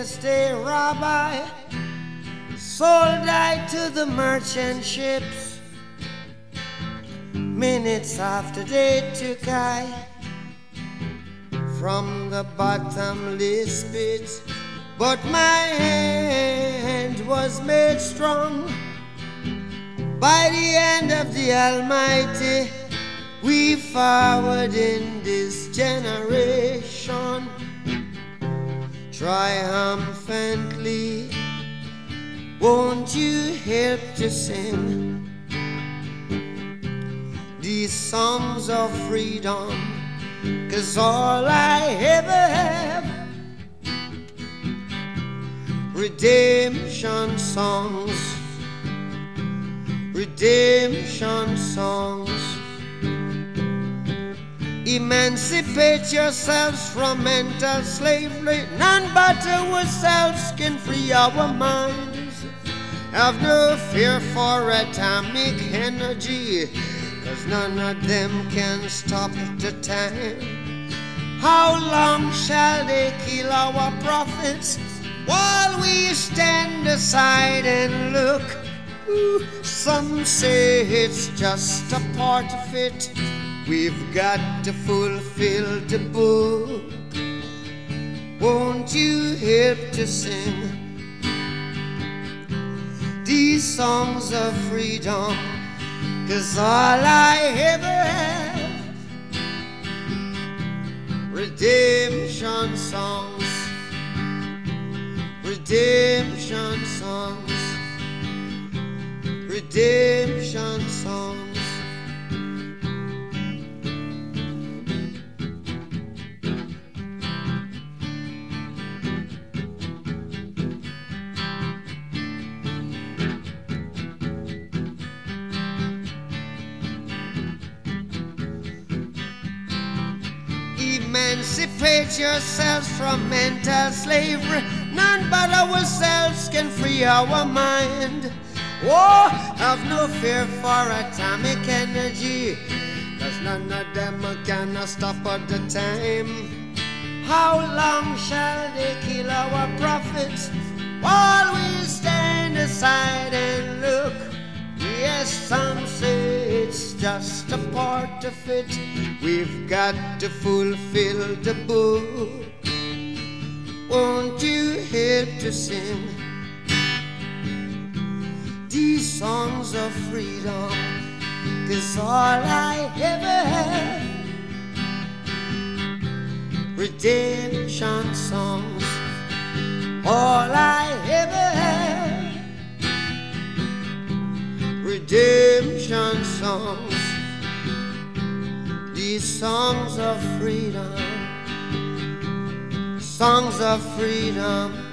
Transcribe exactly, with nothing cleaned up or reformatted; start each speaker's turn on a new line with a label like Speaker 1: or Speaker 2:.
Speaker 1: just a rabbi, sold I to the merchant ships. Minutes after they took I from the bottomless pit, but my hand was made strong by the hand of the Almighty. We forward in this generation triumphantly. Won't you help to sing these songs of freedom? 'Cause all I ever have, redemption songs, redemption songs. Emancipate yourselves from mental slavery. None but ourselves can free our minds. Have no fear for atomic energy, 'cause none of them can stop the time. How long shall they kill our prophets while we stand aside and look? Ooh, some say it's just a part of it. We've got to fulfill the book. Won't you help to sing these songs of freedom? 'Cause all I ever have, redemption songs, redemption songs, redemption songs. Emancipate yourselves from mental slavery. None but ourselves can free our mind. Oh, have no fear for atomic energy, 'cause none of them can stop at the time. How long shall they kill our prophets while we stand aside and look? Yes, some say it's just a part of it. We've got to fulfill the book. Won't you help to sing these songs of freedom? 'Cause all I ever have, redemption songs. All I ever have, redemption songs. These songs of freedom, songs of freedom.